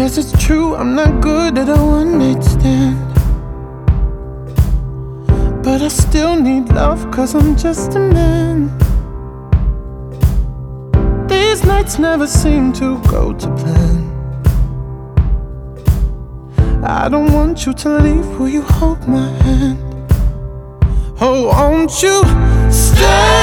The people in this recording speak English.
Yes, it's true, I'm not good at a one-night stand, but I still need love, 'cause I'm just a man. These nights never seem to go to plan. I don't want you to leave, will you hold my hand? Oh, won't you stay?